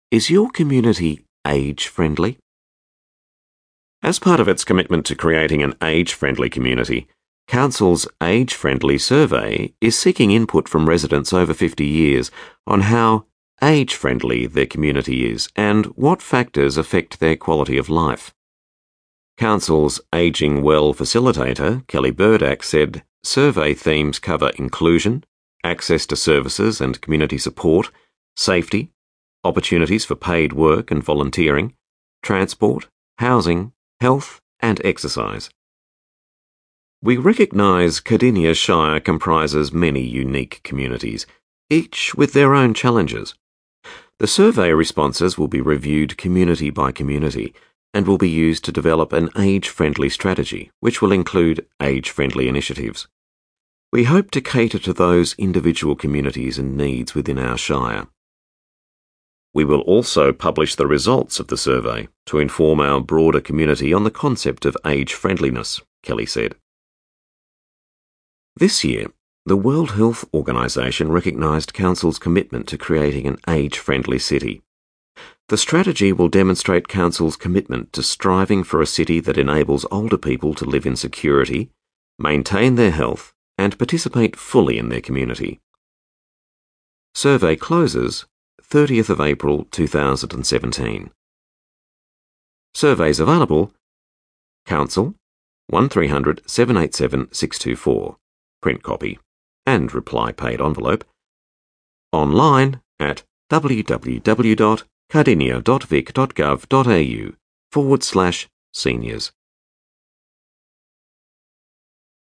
Is your community age-friendly? As part of its commitment to creating an age-friendly community, Council's Age-Friendly Survey is seeking input from residents over 50 years on how age-friendly their community is and what factors affect their quality of life. Council's Ageing Well facilitator, Kelly Burdak, said survey themes cover inclusion, access to services and community support, safety, opportunities for paid work and volunteering, transport, housing, health and exercise. We recognise Cardinia Shire comprises many unique communities, each with their own challenges. The survey responses will be reviewed community by community and will be used to develop an age-friendly strategy, which will include age-friendly initiatives. We hope to cater to those individual communities and needs within our shire. We will also publish the results of the survey to inform our broader community on the concept of age-friendliness, Kelly said. This year, the World Health Organization recognised Council's commitment to creating an age-friendly city. The strategy will demonstrate Council's commitment to striving for a city that enables older people to live in security, maintain their health, and participate fully in their community. Survey closes 30th of April 2017. Surveys available: Council 1300 787 624, print copy, and reply paid envelope. Online at www.cardinia.vic.gov.au/seniors.